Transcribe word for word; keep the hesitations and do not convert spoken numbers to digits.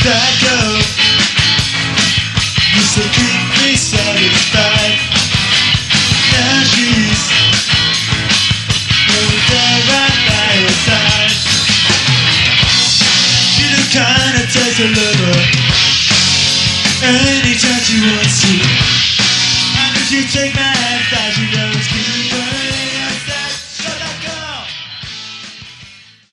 bad girl used to keep me satisfied. Now she's right there right by her side. She the kind that takes a lover anytime she wants to. I know she'd take my